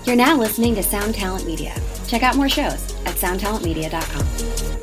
You're now listening to Sound Talent Media. Check out more shows at soundtalentmedia.com.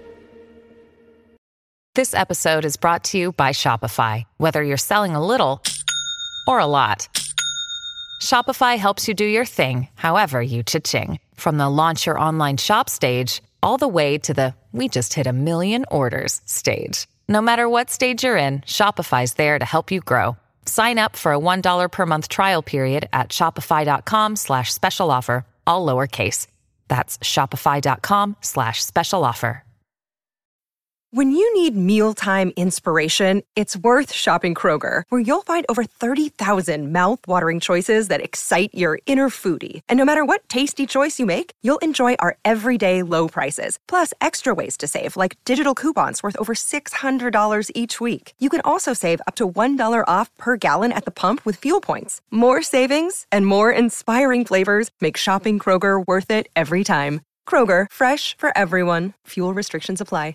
This episode is brought to you by Shopify. Whether you're selling a little or a lot, Shopify helps you do your thing, however you cha-ching. From the launch your online shop stage, all the way to the we just hit 1 million orders stage. No matter what stage you're in, Shopify's there to help you grow. Sign up for a $1 per month trial period at shopify.com/special offer, all lowercase. That's shopify.com/special offer. When you need mealtime inspiration, it's worth shopping Kroger, where you'll find over 30,000 mouth-watering choices that excite your inner foodie. And no matter what tasty choice you make, you'll enjoy our everyday low prices, plus extra ways to save, like digital coupons worth over $600 each week. You can also save up to $1 off per gallon at the pump with fuel points. More savings and more inspiring flavors make shopping Kroger worth it every time. Kroger, fresh for everyone. Fuel restrictions apply.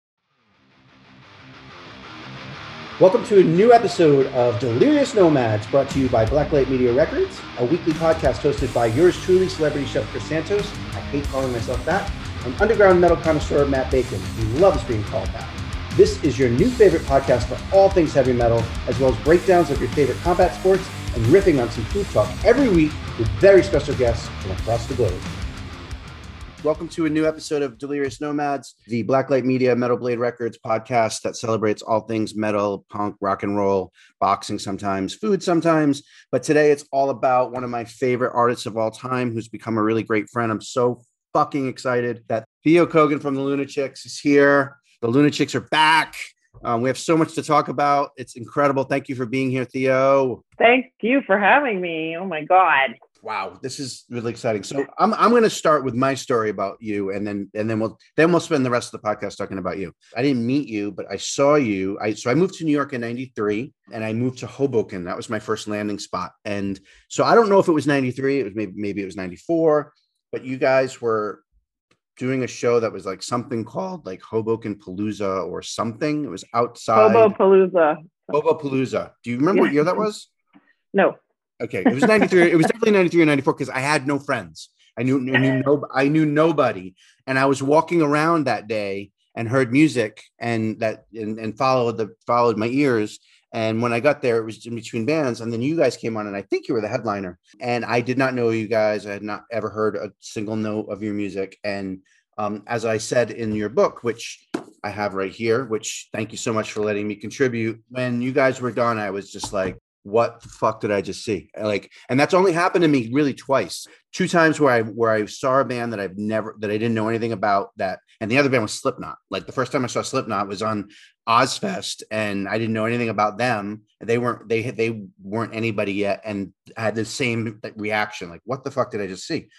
Welcome to a new episode of Delirious Nomads, brought to you by Blacklight Media Records, a weekly podcast hosted by yours truly, celebrity chef Chris Santos. I hate calling myself that. And underground metal connoisseur Matt Bacon, who loves being called that. This is your new favorite podcast for all things heavy metal, as well as breakdowns of your favorite combat sports and riffing on some food talk every week with very special guests from across the globe. Welcome to a new episode of Delirious Nomads, the Blacklight Media Metal Blade Records podcast that celebrates all things metal, punk, rock and roll, boxing sometimes, food sometimes. But today it's all about one of my favorite artists of all time who's become a really great friend. I'm so fucking excited that Theo Kogan from the Lunachicks is here. The Lunachicks are back. We have so much to talk about. It's incredible. Thank you for being here, Theo. Thank you for having me. Oh my God. Wow, this is really exciting. So I'm going to start with my story about you, and then we'll spend the rest of the podcast talking about you. I didn't meet you, but I saw you. So I moved to New York in '93, and I moved to Hoboken. That was my first landing spot. And so I don't know if it was '93. It was maybe it was '94. But you guys were doing a show that was like something called like Hoboken Palooza or something. It was outside. Hobopalooza. Do you remember what year that was? No. Okay, it was 93. It was definitely 93 or 94 because I had no friends. I knew nobody. And I was walking around that day and heard music and followed my ears. And when I got there, it was in between bands. And then you guys came on, and I think you were the headliner. And I did not know you guys. I had not ever heard a single note of your music. And as I said in your book, which I have right here, which thank you so much for letting me contribute. When you guys were done, I was just like, what the fuck did I just see? And that's only happened to me really twice. 2 times where I saw a band that I didn't know anything about that. And the other band was Slipknot. Like the first time I saw Slipknot was on Ozfest, and I didn't know anything about them. They weren't anybody yet. And I had the same reaction. Like, what the fuck did I just see?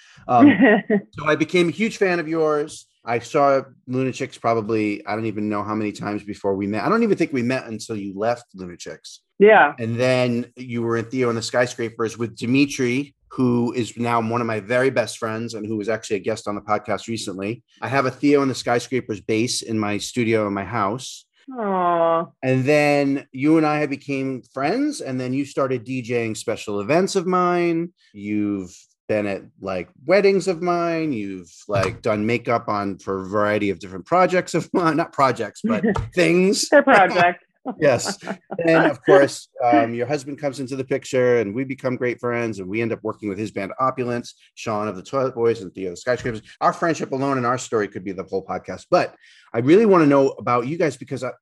So I became a huge fan of yours. I saw Lunachicks probably, I don't even know how many times before we met. I don't even think we met until you left Lunachicks. Yeah. And then you were in Theo and the Skyscrapers with Dimitri, who is now one of my very best friends and who was actually a guest on the podcast recently. I have a Theo and the Skyscrapers bass in my studio in my house. Aww. And then you and I became friends, and then you started DJing special events of mine. You've been at like weddings of mine. You've like done makeup for a variety of different projects of mine, not projects, but things. They're projects. Yes. And of course, your husband comes into the picture, and we become great friends, and we end up working with his band Opulence, Sean of the Toilet Boys, and Theo of the Skyscrapers. Our friendship alone and our story could be the whole podcast. But I really want to know about you guys because I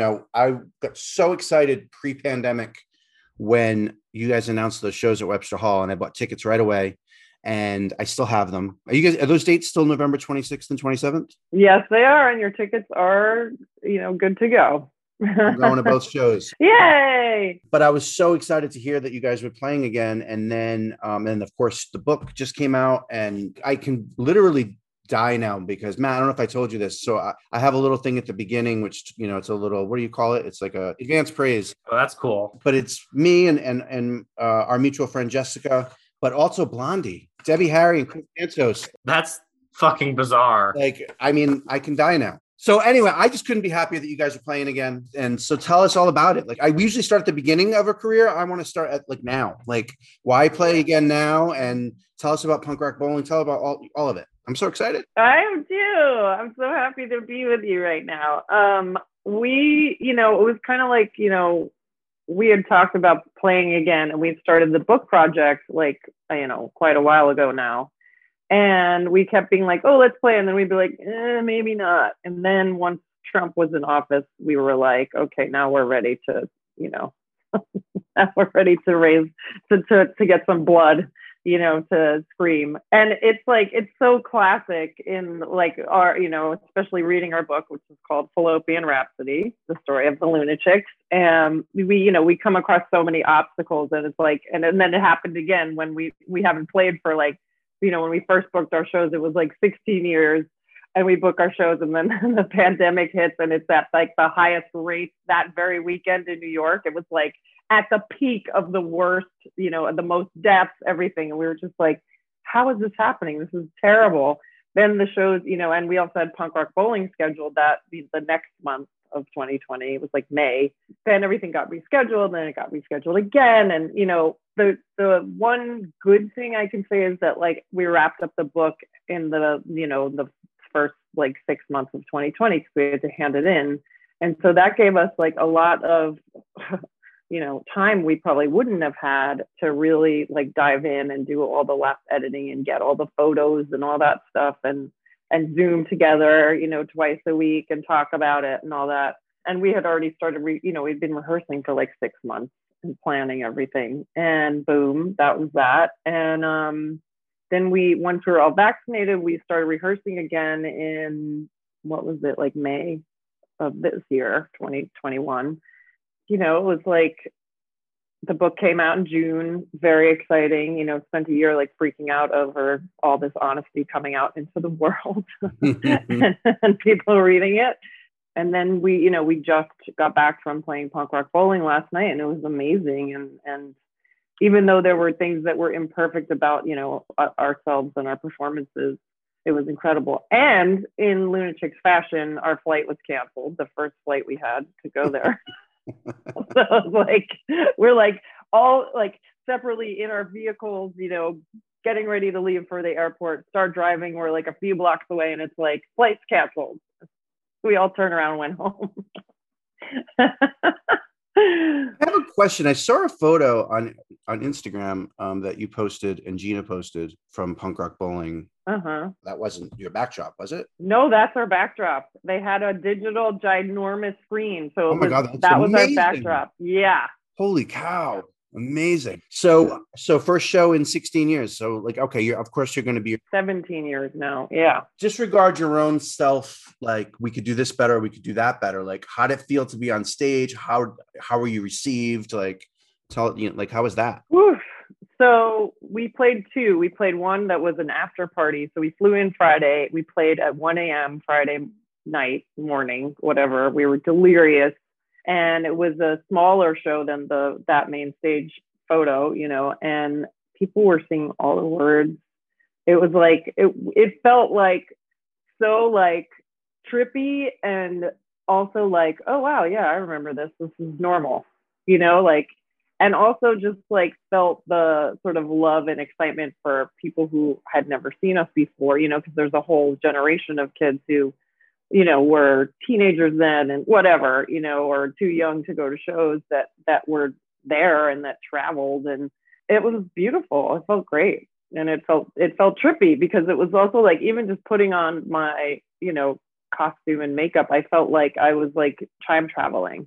got so excited pre-pandemic when you guys announced those shows at Webster Hall, and I bought tickets right away. And I still have them. Are those dates still November 26th and 27th? Yes, they are. And your tickets are, good to go. I'm going to both shows. Yay! But I was so excited to hear that you guys were playing again. And then, of course, the book just came out, and I can literally die now because, Matt, I don't know if I told you this. So I have a little thing at the beginning, which, it's a little, what do you call it? It's like a advanced praise. Oh, that's cool. But it's me and our mutual friend, Jessica, but also Blondie, Debbie Harry, and Chris Santos. That's fucking bizarre. I can die now. So anyway, I just couldn't be happier that you guys are playing again. And so tell us all about it. Like I usually start at the beginning of a career. I want to start at like now, like why play again now, and tell us about Punk Rock Bowling. Tell about all of it. I'm so excited. I am too. I'm so happy to be with you right now. We, it was kind of like, we had talked about playing again, and we started the book project like, quite a while ago now. And we kept being like, oh, let's play. And then we'd be like, maybe not. And then once Trump was in office, we were like, okay, now we're ready to, now we're ready to raise, to get some blood, to scream. And it's like, it's so classic in like our, especially reading our book, which is called Fallopian Rhapsody, the story of the Lunatics. And we come across so many obstacles, and it's like, and then it happened again when we haven't played for like, when we first booked our shows, it was like 16 years, and we book our shows, and then the pandemic hits, and it's at like the highest rate that very weekend in New York. It was like at the peak of the worst, the most deaths, everything. And we were just like, how is this happening? This is terrible. Then the shows, and we also had Punk Rock Bowling scheduled that the next month of 2020. It was like May. Then everything got rescheduled, and then it got rescheduled again. And, the one good thing I can say is that like we wrapped up the book in the first like 6 months of 2020 because we had to hand it in. And so that gave us like a lot of, time we probably wouldn't have had to really like dive in and do all the last editing and get all the photos and all that stuff and Zoom together, twice a week and talk about it and all that. And we had already started, we'd been rehearsing for like 6 months and planning everything, and boom, that was that. And then once we were all vaccinated, we started rehearsing again in, what was it, like May of this year, 2021. It was like the book came out in June, very exciting, spent a year like freaking out over all this honesty coming out into the world and people reading it. And then we just got back from playing Punk Rock Bowling last night, and it was amazing. And even though there were things that were imperfect about, ourselves and our performances, it was incredible. And in Lunatics fashion, our flight was canceled, the first flight we had to go there. So like, we're like all like separately in our vehicles, getting ready to leave for the airport, start driving. We're like a few blocks away, and it's like flight's canceled. We all turned around and went home. I have a question. I saw a photo on Instagram that you posted and Gina posted from Punk Rock Bowling. Uh-huh. That wasn't your backdrop, was it? No, that's our backdrop. They had a digital ginormous screen. So oh my God, that was our backdrop. Yeah. Holy cow. Amazing. So first show in 16 years. So like, okay, of course you're going to be 17 years now. Yeah. Disregard your own self. Like we could do this better. We could do that better. Like how did it feel to be on stage? How were you received? Like how was that? Oof. So we played two. We played one that was an after party. So we flew in Friday. We played at 1 a.m. Friday night, morning, whatever. We were delirious. And it was a smaller show than that main stage photo, and people were singing all the words. It was like, it felt like so like trippy, and also like, oh wow, yeah, I remember this. This is normal, and also just like felt the sort of love and excitement for people who had never seen us before, because there's a whole generation of kids who were teenagers then and whatever, or too young to go to shows that were there and that traveled. And it was beautiful. It felt great. And it felt trippy because it was also like, even just putting on my, costume and makeup, I felt like I was like time traveling,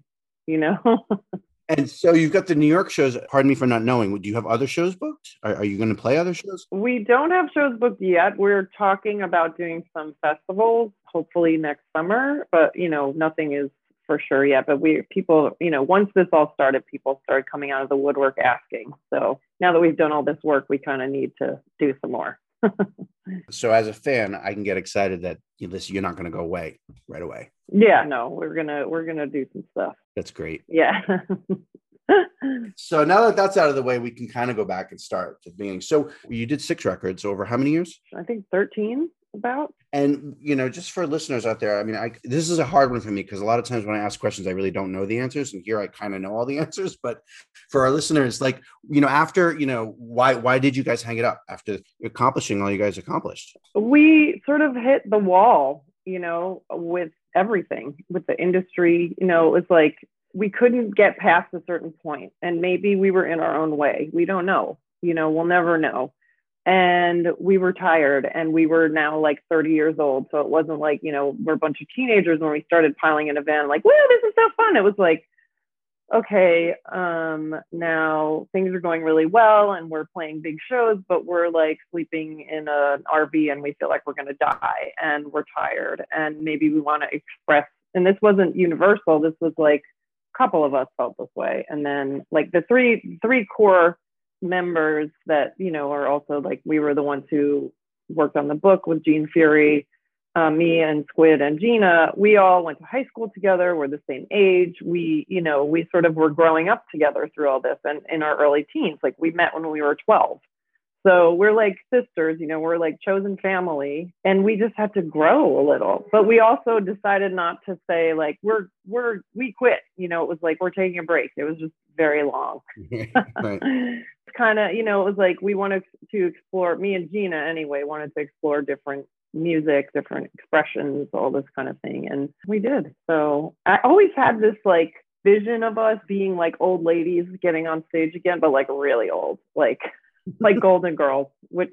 And so you've got the New York shows. Pardon me for not knowing. Do you have other shows booked? Are you going to play other shows? We don't have shows booked yet. We're talking about doing some festivals, hopefully next summer, but nothing is for sure yet. But people, once this all started, people started coming out of the woodwork asking. So now that we've done all this work, we kind of need to do some more. So as a fan, I can get excited that you're not going to go away right away. Yeah, no, we're gonna do some stuff. That's great. Yeah. So now that that's out of the way, we can kind of go back and start at the beginning. So you did 6 records over how many years? I think 13. about. And, just for listeners out there, I mean, this is a hard one for me because a lot of times when I ask questions, I really don't know the answers. And here I kind of know all the answers. But for our listeners, like, after, why did you guys hang it up after accomplishing all you guys accomplished? We sort of hit the wall, with everything, with the industry. It was like we couldn't get past a certain point, and maybe we were in our own way. We don't know. We'll never know. And we were tired, and we were now like 30 years old. So it wasn't like, we're a bunch of teenagers when we started piling in a van, like, woo, this is so fun. It was like, okay, now things are going really well and we're playing big shows, but we're like sleeping in an RV and we feel like we're going to die and we're tired. And maybe we want to express, and this wasn't universal. This was like a couple of us felt this way. And then like the three core members that are also like, we were the ones who worked on the book with Gene Fury, me and Squid and Gina. We all went to high school together. We're the same age. We sort of were growing up together through all this, and in our early teens, like we met when we were 12. So we're like sisters, we're like chosen family, and we just had to grow a little. But we also decided not to say like we quit. It was like we're taking a break. It was just very long. Right. Kind of, it was like we wanted to explore. Me and Gina, anyway, wanted to explore different music, different expressions, all this kind of thing, and we did. So I always had this like vision of us being like old ladies getting on stage again, but like really old, like Golden Girls, which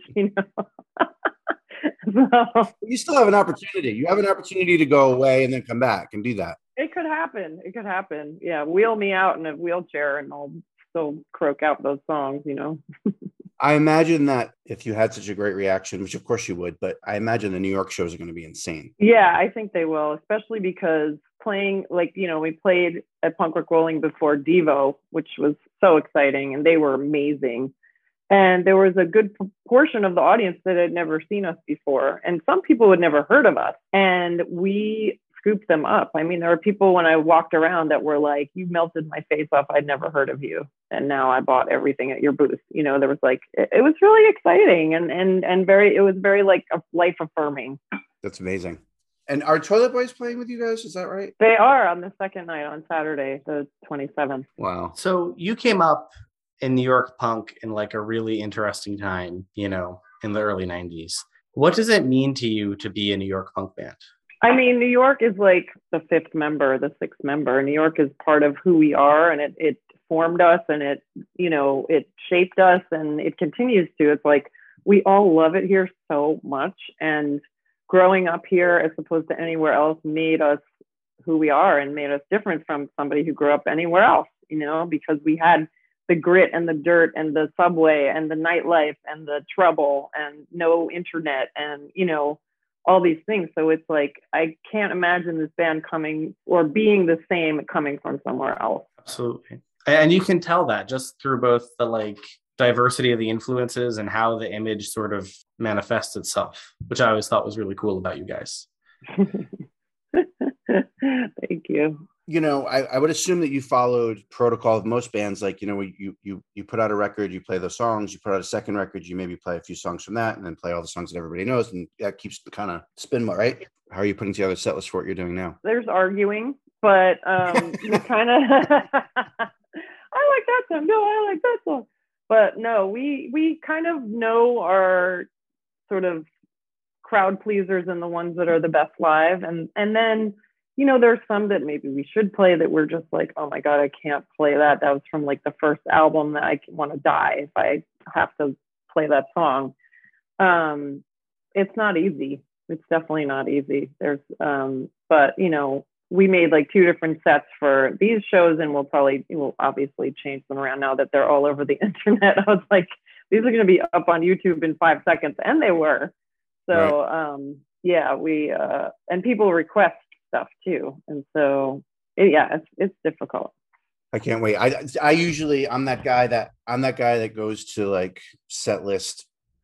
so, you still have an opportunity. You have an opportunity to go away and then come back and do that. It could happen. Yeah, wheel me out in a wheelchair and I'll still croak out those songs. I imagine that if you had such a great reaction, which of course you would, but I imagine the New York shows are going to be insane. Yeah, I think they will, especially because playing, like, we played at Punk Rock Rolling before Devo, which was so exciting, and they were amazing. And there was a good portion of the audience that had never seen us before. And some people had never heard of us. And we scooped them up. I mean, there were people when I walked around that were like, you melted my face off. I'd never heard of you. And now I bought everything at your booth. There was like, it was really exciting and it was very like life affirming. That's amazing. And are Toilet Boys playing with you guys? Is that right? They are on the second night on Saturday, the 27th. Wow. So you came up in New York punk in like a really interesting time, in the early 90s. What does it mean to you to be a New York punk band? I mean, New York is like the sixth member. New York is part of who we are, and it formed us, and it shaped us, and it continues to. It's like we all love it here so much, and growing up here as opposed to anywhere else made us who we are and made us different from somebody who grew up anywhere else, because we had the grit and the dirt and the subway and the nightlife and the trouble and no internet and, all these things. So it's like, I can't imagine this band coming or being the same coming from somewhere else. Absolutely. And you can tell that just through both the like diversity of the influences and how the image sort of manifests itself, which I always thought was really cool about you guys. Thank you. I would assume that you followed protocol of most bands. Like, you put out a record, you play those songs, you put out a second record, you maybe play a few songs from that and then play all the songs that everybody knows. And that keeps the kind of spin, right? How are you putting together a set list for what you're doing now? There's arguing, but we kind of, I like that song. No, I like that song. But no, we kind of know our sort of crowd pleasers and the ones that are the best live. And then, there's some that maybe we should play that we're just like, oh my God, I can't play that. That was from like the first album that I want to die if I have to play that song. It's not easy. It's definitely not easy. There's, but we made like 2 different sets for these shows, and we'll obviously change them around now that they're all over the internet. I was like, these are going to be up on YouTube in 5 seconds, and they were. So, right. Yeah, we, and people request stuff too. And so, it's difficult. I can't wait. I'm that guy that goes to like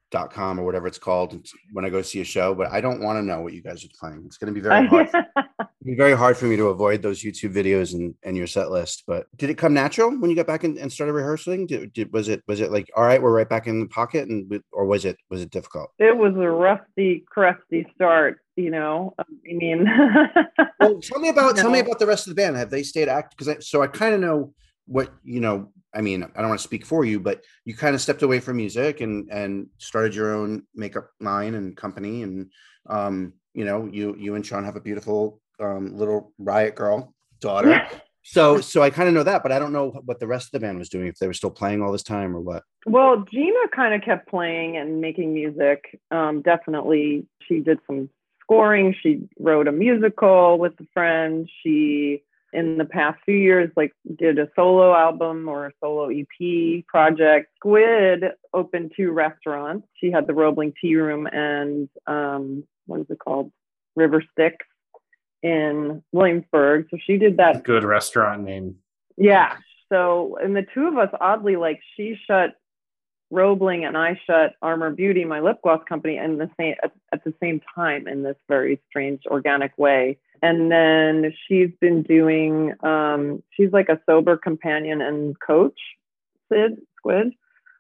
setlist.com or whatever it's called when I go see a show, but I don't want to know what you guys are playing. It's going to be very hard. It'd be very hard for me to avoid those YouTube videos and your set list. But did it come natural when you got back and started rehearsing? Was it like, all right, we're right back in the pocket, or was it difficult? It was a rusty, crusty start, you know. I mean, Well, tell me about the rest of the band. Have they stayed active? Because I kind of know what you know. I mean, I don't want to speak for you, but you kind of stepped away from music and started your own makeup line and company, and you and Sean have a beautiful little Riot Girl daughter. So I kind of know that, but I don't know what the rest of the band was doing, if they were still playing all this time or what. Well, Gina kind of kept playing and making music. Definitely, she did some scoring. She wrote a musical with a friend. She, in the past few years, like did a solo album or a solo EP project. Squid opened 2 restaurants. She had the Roebling Tea Room and what is it called? River Sticks in Williamsburg. So she did that. Good restaurant name. Yeah. So, and the 2 of us, oddly, like she shut Roebling and I shut Armor Beauty, my lip gloss company, and at the same time in this very strange organic way. And then she's been doing, she's like a sober companion and coach, Squid.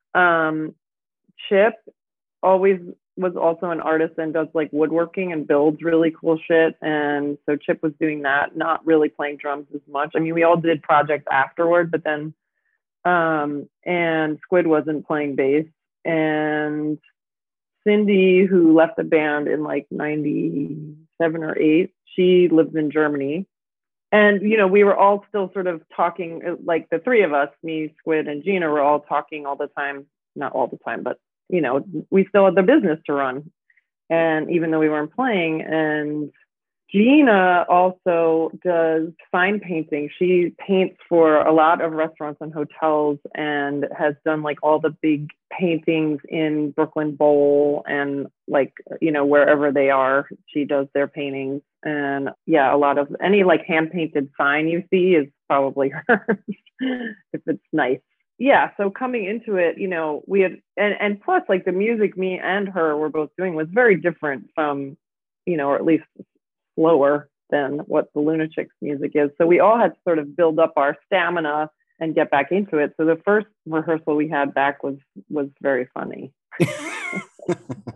Chip always was also an artist and does like woodworking and builds really cool shit. And so Chip was doing that, not really playing drums as much. I mean, we all did projects afterward, but then, and Squid wasn't playing bass. And Cindy, who left the band in like 97 or 8, she lives in Germany. And, you know, we were all still sort of talking, like the 3 of us, me, Squid, and Gina, were all talking all the time. Not all the time, but, you know, we still had the business to run. And even though we weren't playing, and Gina also does sign painting. She paints for a lot of restaurants and hotels and has done like all the big paintings in Brooklyn Bowl and like, you know, wherever they are, she does their paintings. And yeah, a lot of any like hand painted sign you see is probably hers if it's nice. Yeah, so coming into it, you know, we had, and plus like the music me and her were both doing was very different from, you know, or at least slower than what the Lunatics music is. So we all had to sort of build up our stamina and get back into it. So the first rehearsal we had back was very funny. It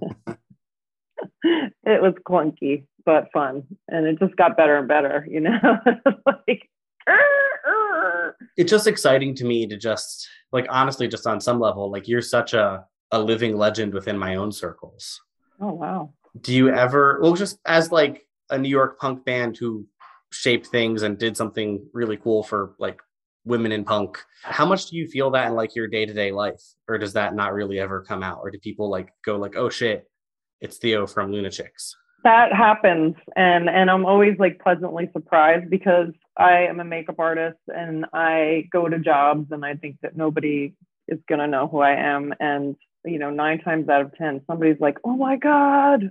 was clunky, but fun. And it just got better and better, you know? Like, it's just exciting to me to just like, honestly, just on some level, like you're such a living legend within my own circles. Oh, wow. Do you ever, well, just as like a New York punk band who shaped things and did something really cool for like women in punk, how much do you feel that in like your day-to-day life? Or does that not really ever come out? Or do people like go like, oh shit, it's Theo from Lunatics? That happens. And I'm always like pleasantly surprised because I am a makeup artist and I go to jobs and I think that nobody is going to know who I am. And, you know, 9 times out of 10, somebody's like, oh my God,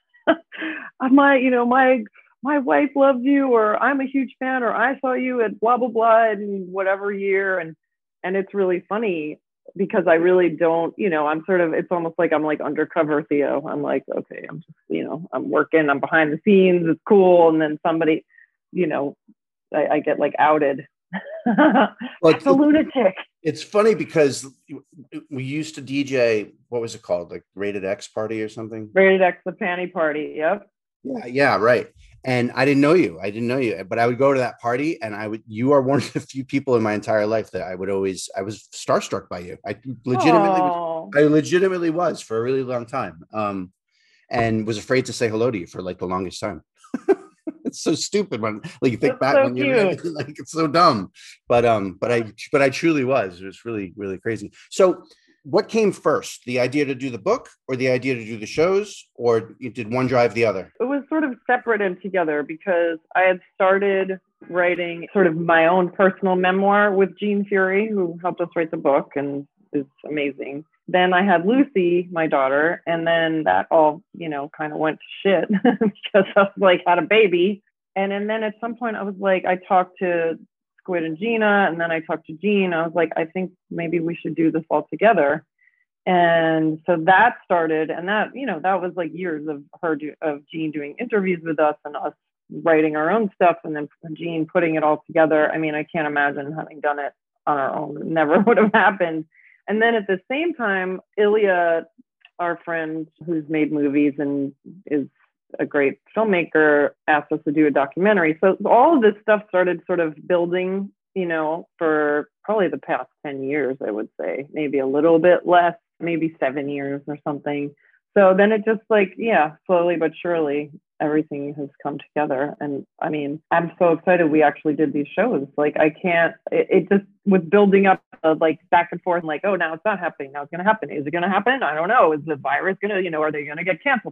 my wife loves you, or I'm a huge fan, or I saw you at blah, blah, blah in whatever year. And it's really funny because I really don't, you know, I'm sort of, it's almost like I'm like undercover Theo. I'm like, okay, I'm just, you know, I'm working, I'm behind the scenes, it's cool. And then somebody, you know, I get like outed. Well, it's a lunatic. It's funny because we used to DJ, what was it called? Like Rated X Party or something? Rated X, the Panty Party. Yep. Yeah, right. And I didn't know you, but I would go to that party and you are one of the few people in my entire life that I was starstruck by you. I legitimately was for a really long time. And was afraid to say hello to you for like the longest time. It's so stupid when like you think back so when you're like, it's so dumb, but I truly was. It was really, really crazy. So what came first, the idea to do the book or the idea to do the shows, or did one drive the other? It was sort of separate and together because I had started writing sort of my own personal memoir with Jean Fury, who helped us write the book and is amazing. Then I had Lucy, my daughter, and then that all, you know, kind of went to shit because I was like, had a baby. And then at some point I was like, I talked to Squid and Gina, and then I talked to Jean. I was like, I think maybe we should do this all together. And so that started, and that, you know, that was like years of Jean doing interviews with us and us writing our own stuff, and then Gene putting it all together. I mean, I can't imagine having done it on our own. It never would have happened. And then at the same time, Ilya, our friend who's made movies and is a great filmmaker, asked us to do a documentary. So all of this stuff started sort of building, you know, for probably the past 10 years, I would say, maybe a little bit less, maybe 7 years or something. So then it just like, yeah, slowly but surely, everything has come together. And I mean, I'm so excited we actually did these shows. Like it just was building up like back and forth, like, oh, now it's not happening. Now it's going to happen. Is it going to happen? I don't know. Is the virus going to, you know, are they going to get canceled?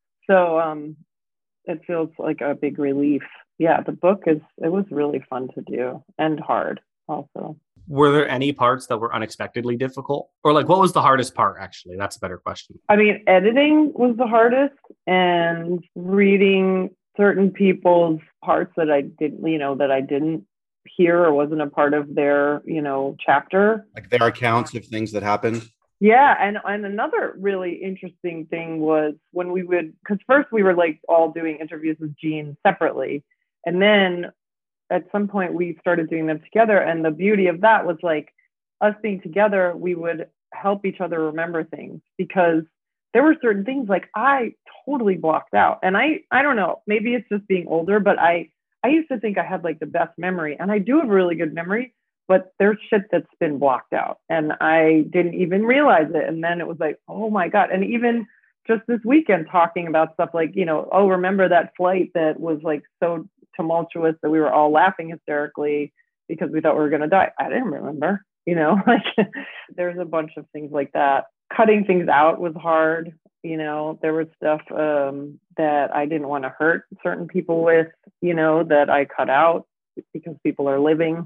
So it feels like a big relief. Yeah, the book it was really fun to do and hard also. Were there any parts that were unexpectedly difficult? Or like, what was the hardest part, actually? That's a better question. I mean, editing was the hardest, and reading certain people's parts that I didn't hear or wasn't a part of their, you know, chapter. Like their accounts of things that happened. Yeah. And another really interesting thing was when because first we were like all doing interviews with Gene separately. And then at some point we started doing them together. And the beauty of that was like us being together, we would help each other remember things, because there were certain things like I totally blocked out. And I don't know, maybe it's just being older, but I used to think I had like the best memory, and I do have a really good memory, but there's shit that's been blocked out and I didn't even realize it. And then it was like, oh my God. And even just this weekend talking about stuff like, you know, oh, remember that flight that was like so tumultuous that we were all laughing hysterically because we thought we were going to die. I didn't remember, you know, like there's a bunch of things like that. Cutting things out was hard. You know, there was stuff that I didn't want to hurt certain people with, you know, that I cut out because people are living.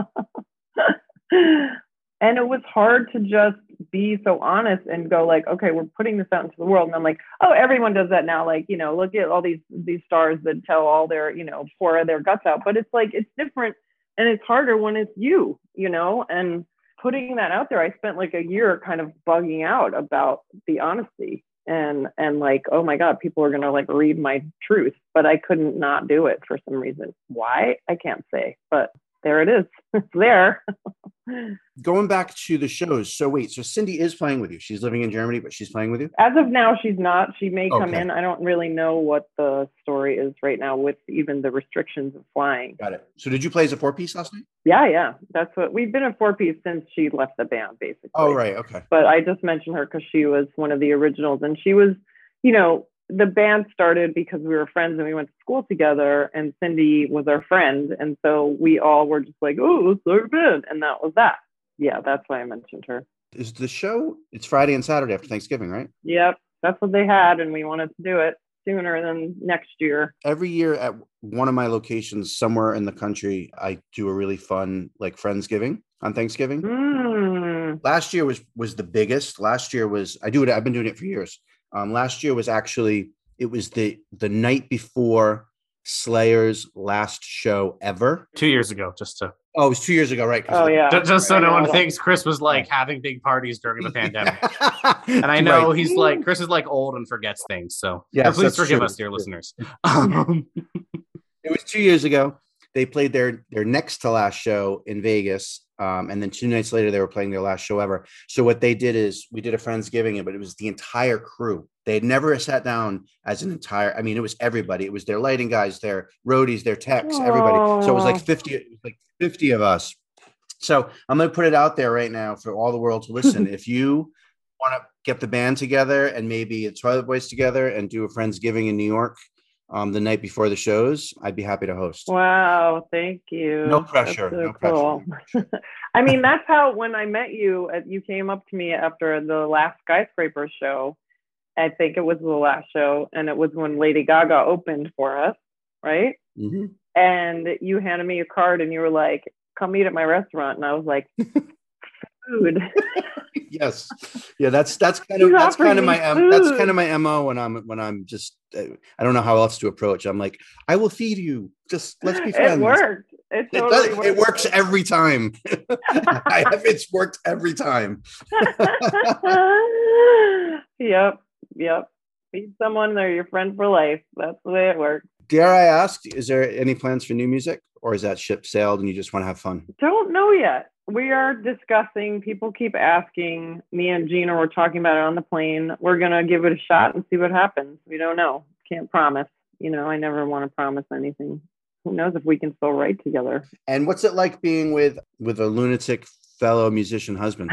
And it was hard to just be so honest and go like, okay, we're putting this out into the world. And I'm like, oh, everyone does that now. Like, you know, look at all these stars that tell all their, you know, pour their guts out. But it's like, it's different. And it's harder when it's you know, and putting that out there, I spent like a year kind of bugging out about the honesty and like, oh my God, people are going to like read my truth, but I couldn't not do it for some reason. Why? I can't say, but there it is. It's there. Going back to the shows. So wait, so Cindy is playing with you. She's living in Germany, but she's playing with you? As of now, she's not. She may come in. I don't really know what the story is right now with even the restrictions of flying. Got it. So did you play as a 4-piece last night? Yeah. That's what we've been a 4-piece since she left the band, basically. Oh, right. Okay. But I just mentioned her because she was one of the originals, and she was, you know, the band started because we were friends and we went to school together, and Cindy was our friend. And so we all were just like, oh, let's start a band. And that was that. Yeah, that's why I mentioned her. Is the show, it's Friday and Saturday after Thanksgiving, right? Yep. That's what they had. And we wanted to do it sooner than next year. Every year at one of my locations somewhere in the country, I do a really fun, like, Friendsgiving on Thanksgiving. Last year was the biggest. Last year was, I've been doing it for years. Last year was actually, it was the night before Slayer's last show ever. 2 years ago, Oh, it was 2 years ago, right? Oh, yeah. Just so no one thinks Chris was like having big parties during the pandemic. And I know Right. he's like, Chris is like old and forgets things. So Yes, please that's forgive true. us, dear listeners. It was 2 years ago. They played their next to last show in Vegas. And then 2 nights later, they were playing their last show ever. So what they did is we did a Friendsgiving, but it was the entire crew. They had never sat down as an entire, I mean, it was everybody. It was their lighting guys, their roadies, their techs, everybody. So it was like 50 of us. So I'm going to put it out there right now for all the world to listen. If you want to get the band together and maybe a Toilet Boys together and do a Friendsgiving in New York the night before the shows, I'd be happy to host. Wow, thank you. No pressure. That's so No cool. I mean, that's how when I met you, you came up to me after the last Skyscraper show. I think it was the last show, and it was when Lady Gaga opened for us, right? Mm-hmm. And you handed me a card, and you were like, "Come eat at my restaurant," and I was like, "Food." Yes, yeah, that's kind of my MO when I'm just I don't know how else to approach. I'm like, I will feed you. Just let's be friends. It worked. It works every time. It's worked every time. Yep. Feed someone, they're your friend for life. That's the way it works. Dare I ask, is there any plans for new music, or is that ship sailed and you just want to have fun? Don't know yet. We are discussing. People keep asking. Me and Gina were talking about it on the plane. We're going to give it a shot and see what happens. We don't know. Can't promise. I never want to promise anything. Who knows if we can still write together. And what's it like being with a lunatic fellow musician husband?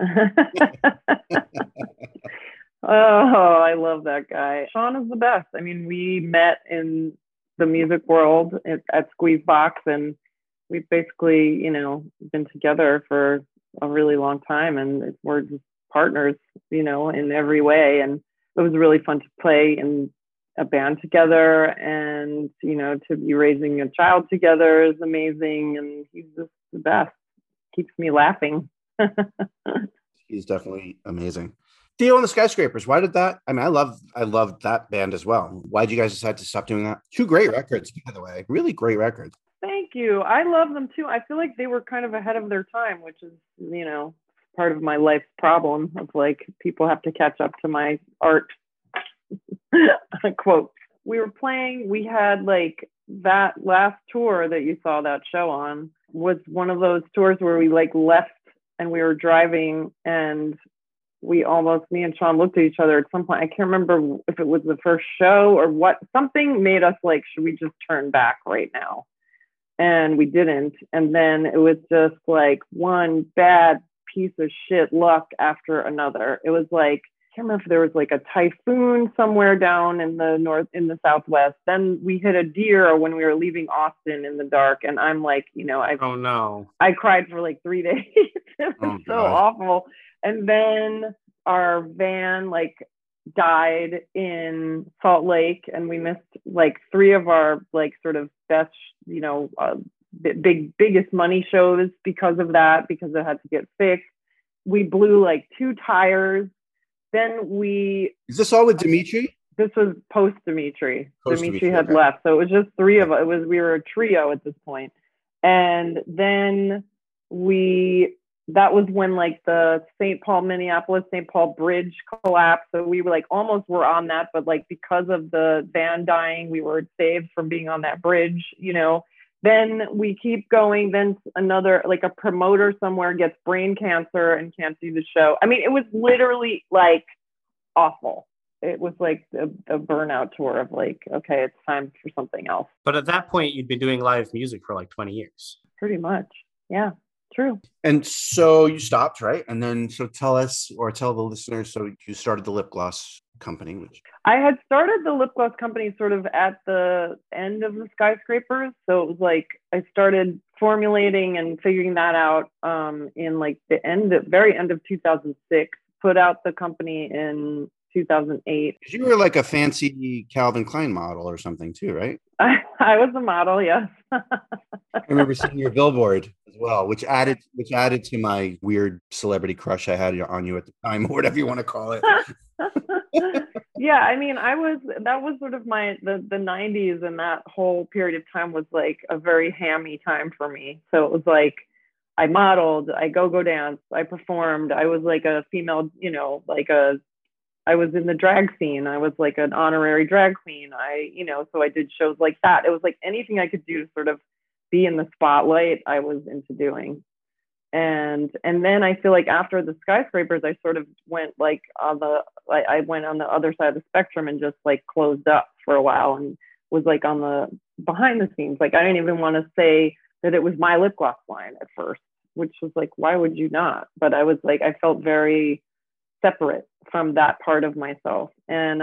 Oh, I love that guy. Sean is the best. I mean, we met in the music world at Squeezebox, and we've basically, been together for a really long time, and we're just partners, in every way. And it was really fun to play in a band together, and, to be raising a child together is amazing. And he's just the best. Keeps me laughing. He's definitely amazing. Theo and the Skyscrapers. Why did that? I mean, I loved that band as well. Why did you guys decide to stop doing that? 2 great records, by the way. Really great records. Thank you. I love them too. I feel like they were kind of ahead of their time, which is, part of my life's problem of like people have to catch up to my art. Quote. We were playing, we had like that last tour that you saw that show on was one of those tours where we like left and we were driving, and me and Sean looked at each other at some point. I can't remember if it was the first show or what. Something made us like, should we just turn back right now? And we didn't. And then it was just like one bad piece of shit luck after another. It was like, I can't remember if there was like a typhoon somewhere down in the southwest. Then we hit a deer when we were leaving Austin in the dark. And I'm like, oh no, I cried for like 3 days. It was so awful. And then our van like died in Salt Lake, and we missed like 3 of our like sort of best, biggest money shows because of that, because it had to get fixed. We blew like 2 tires. Then Is this all with Dimitri? This was post Dimitri. Dimitri had left. So it was just 3 of us. We were a trio at this point. And then that was when like the Minneapolis St. Paul bridge collapsed. So we were like almost were on that, but like because of the van dying, we were saved from being on that bridge, Then we keep going. Then another, like a promoter somewhere gets brain cancer and can't do the show. I mean, it was literally like awful. It was like a burnout tour of like, okay, it's time for something else. But at that point, you'd been doing live music for like 20 years. Pretty much. Yeah, true. And so you stopped, right? And then, so tell us, or tell the listeners, so you started the lip gloss company, which I had started the lip gloss company sort of at the end of the Skyscrapers. So it was like I started formulating and figuring that out in like the very end of 2006, put out the company in 2008. You were like a fancy Calvin Klein model or something too, right? I was a model, yes. I remember seeing your billboard as well, which added to my weird celebrity crush I had on you at the time, or whatever you want to call it. Yeah, I mean, that was sort of the 90s, and that whole period of time was like a very hammy time for me. So it was like I modeled, I go dance, I performed, I was like a female, I was in the drag scene. I was like an honorary drag queen. So I did shows like that. It was like anything I could do to sort of be in the spotlight, I was into doing. And then I feel like after the Skyscrapers, I sort of went like I went on the other side of the spectrum and just like closed up for a while and was like on the behind the scenes. Like I didn't even want to say that it was my lip gloss line at first, which was like, why would you not? But I was like, I felt very separate from that part of myself. And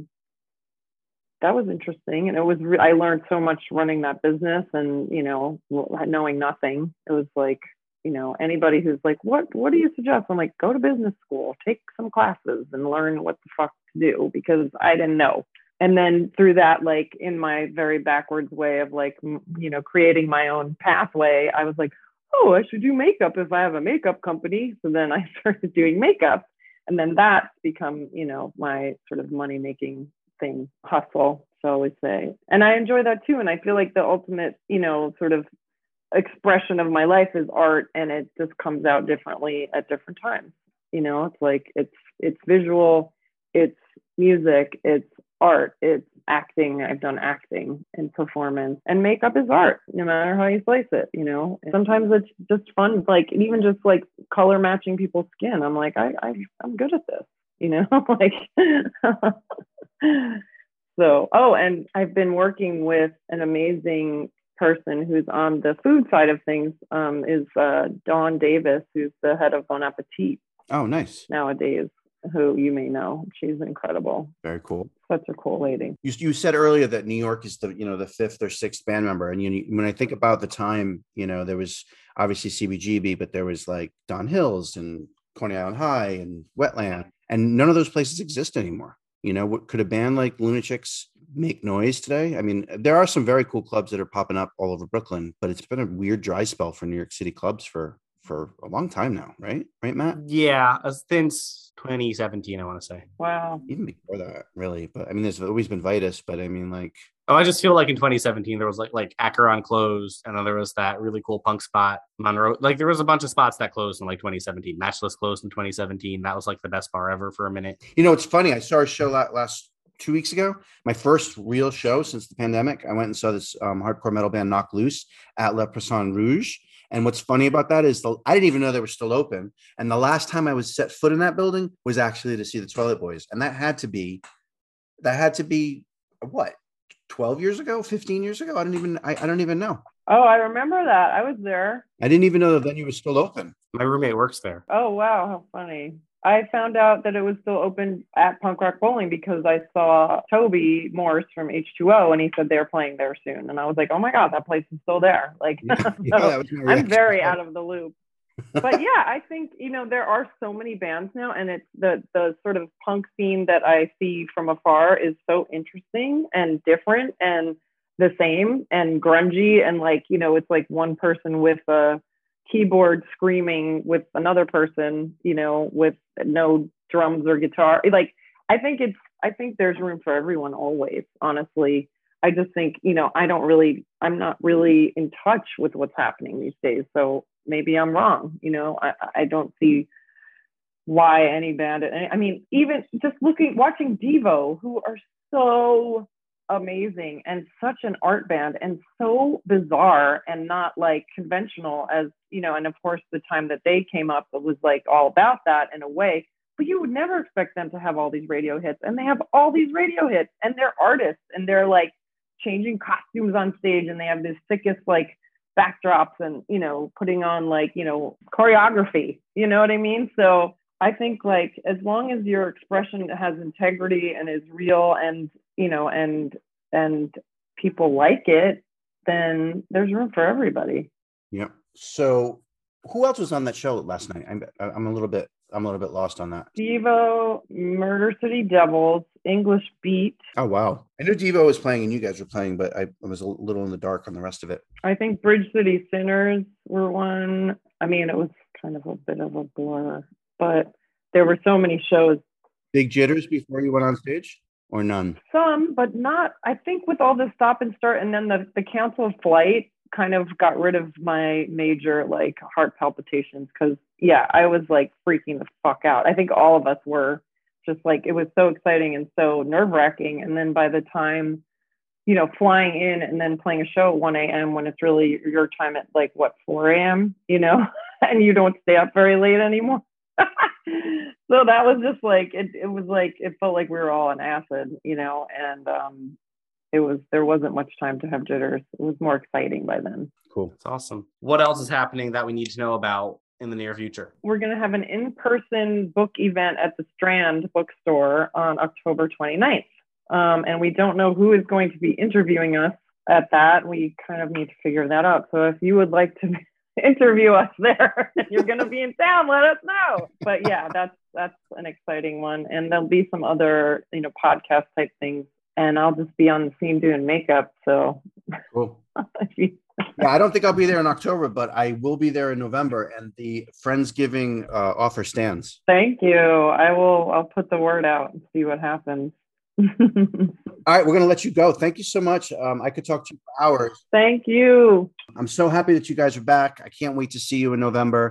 that was interesting. And it was, I learned so much running that business and, knowing nothing. It was like, anybody who's like, what do you suggest? I'm like, go to business school, take some classes and learn what the fuck to do, because I didn't know. And then through that, like in my very backwards way of like, creating my own pathway, I was like, oh, I should do makeup if I have a makeup company. So then I started doing makeup. And then that's become, my sort of money-making thing, hustle, so I would say. And I enjoy that too. And I feel like the ultimate, sort of expression of my life is art, and it just comes out differently at different times. It's like, it's visual, it's music, it's art, it's acting. I've done acting and performance, and makeup is art, no matter how you slice it, you know. Sometimes it's just fun, like even just like color matching people's skin. I'm like, I'm good at this, you know, like. So, and I've been working with an amazing person who's on the food side of things, is Dawn Davis, who's the head of Bon Appetit. Oh, nice. Nowadays, who you may know. She's incredible. Very cool. Such a cool lady. You said earlier that New York is the fifth or sixth band member. And when I think about the time, there was obviously CBGB, but there was like Don Hills and Coney Island High and Wetland, and none of those places exist anymore. What could a band like Lunatics make noise today? I mean, there are some very cool clubs that are popping up all over Brooklyn, but it's been a weird dry spell for New York City clubs for a long time now, right? Right, Matt? Yeah, since 2017, I want to say. Wow. Even before that, really. But I mean, there's always been Vitus, but I mean, like... Oh, I just feel like in 2017, there was like Acheron closed, and then there was that really cool punk spot, Monroe. Like, there was a bunch of spots that closed in like 2017. Matchless closed in 2017. That was like the best bar ever for a minute. It's funny. I saw a show last 2 weeks ago, my first real show since the pandemic. I went and saw this hardcore metal band Knock Loose at Le Poisson Rouge. And what's funny about that is I didn't even know they were still open. And the last time I was set foot in that building was actually to see the Toilet Boys. And that had to be what, 12 years ago, 15 years ago? I don't even know. Oh, I remember that. I was there. I didn't even know the venue was still open. My roommate works there. Oh, wow. How funny. I found out that it was still open at Punk Rock Bowling because I saw Toby Morse from H2O, and he said they're playing there soon. And I was like, oh my God, that place is still there. Like, I'm very out of the loop. But yeah, I think, there are so many bands now, and it's the sort of punk scene that I see from afar is so interesting and different and the same and grungy. And like, it's like one person with a keyboard screaming with another person, with no drums or guitar. Like, I think there's room for everyone always, honestly. I just think, I'm not really in touch with what's happening these days. So maybe I'm wrong. I don't see why any band, I mean, even just watching Devo, who are so amazing and such an art band and so bizarre and not like conventional as, and of course the time that they came up, it was like all about that in a way, but you would never expect them to have all these radio hits, and they have all these radio hits, and they're artists, and they're like changing costumes on stage, and they have the sickest like backdrops and, putting on like, choreography, you know what I mean? So I think like, as long as your expression has integrity and is real and, and people like it, then there's room for everybody. Yeah. So who else was on that show last night? I'm a little bit lost on that. Devo, Murder City Devils, English Beat. Oh, wow. I knew Devo was playing and you guys were playing, but I was a little in the dark on the rest of it. I think Bridge City Sinners were one. I mean, it was kind of a bit of a blur, but there were so many shows. Big jitters before you went on stage, or none? Some, but not. I think with all the stop and start, and then the cancel of flight kind of got rid of my major like heart palpitations, because I was like freaking the fuck out. I think all of us were just like, it was so exciting and so nerve-wracking. And then by the time, flying in and then playing a show at 1 a.m. when it's really your time at like 4 a.m., and you don't stay up very late anymore. So that was just like, it was like, it felt like we were all on acid, and there wasn't much time to have jitters. It was more exciting by then. Cool. That's awesome. What else is happening that we need to know about in the near future? We're going to have an in-person book event at the Strand bookstore on October 29th. And we don't know who is going to be interviewing us at that. We kind of need to figure that out. So if you would like to interview us there and you're going to be in town, let us know. But yeah, that's an exciting one. And there'll be some other, podcast type things. And I'll just be on the scene doing makeup. So cool. Yeah, I don't think I'll be there in October, but I will be there in November, and the Friendsgiving offer stands. Thank you. I'll put the word out and see what happens. All right, we're going to let you go. Thank you so much. I could talk to you for hours. Thank you. I'm so happy that you guys are back. I can't wait to see you in November.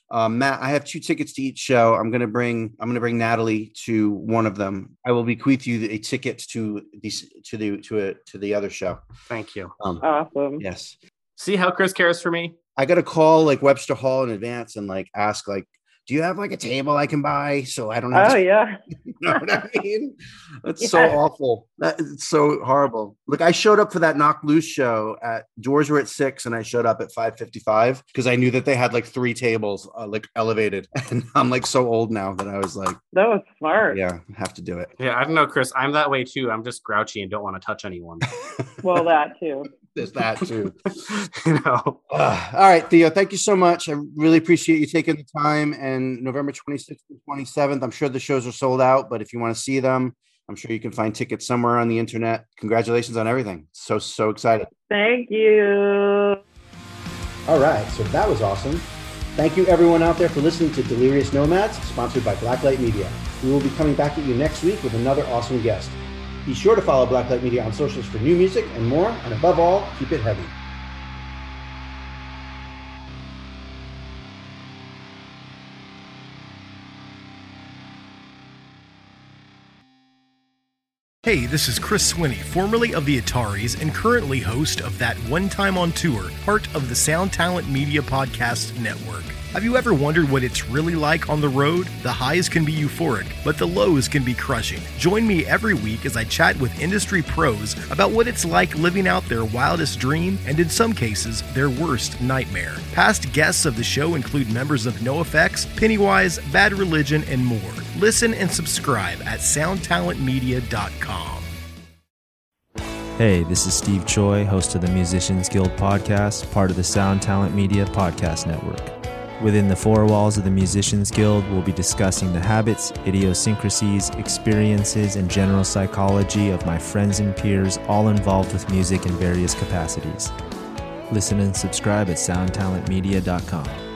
Matt, I have 2 tickets to each show. I'm gonna bring Natalie to one of them. I will bequeath you a ticket to the other show. Thank you. Awesome. Yes. See how Chris cares for me? I got to call like Webster Hall in advance and like ask like, do you have like a table I can buy so I don't have to, Yeah. you know what I mean? That's so awful. It's so horrible. Look, I showed up for that Knock Loose show doors were at 6 and I showed up at 5:55 because I knew that they had like 3 tables like elevated. And I'm like so old now that I was like, that was smart. Yeah, I have to do it. Yeah, I don't know, Chris. I'm that way too. I'm just grouchy and don't want to touch anyone. Well, that too. There's that too. All right, Theo, thank you so much. I really appreciate you taking the time. And November 26th and 27th, I'm sure the shows are sold out, but if you want to see them, I'm sure you can find tickets somewhere on the internet. Congratulations on everything. So excited. Thank you. All right, so that was awesome. Thank you everyone out there for listening to Delirious Nomads, sponsored by Blacklight Media. We will be coming back at you next week with another awesome guest. Be sure to follow Blacklight Media on socials for new music and more, and above all, keep it heavy. Hey, this is Chris Swinney, formerly of the Ataris and currently host of That One Time on Tour, part of the Sound Talent Media Podcast Network. Have you ever wondered what it's really like on the road? The highs can be euphoric, but the lows can be crushing. Join me every week as I chat with industry pros about what it's like living out their wildest dream and, in some cases, their worst nightmare. Past guests of the show include members of NoFX, Pennywise, Bad Religion, and more. Listen and subscribe at soundtalentmedia.com. Hey, this is Steve Choi, host of the Musicians Guild podcast, part of the Sound Talent Media Podcast Network. Within the 4 walls of the Musicians Guild, we'll be discussing the habits, idiosyncrasies, experiences, and general psychology of my friends and peers, all involved with music in various capacities. Listen and subscribe at soundtalentmedia.com.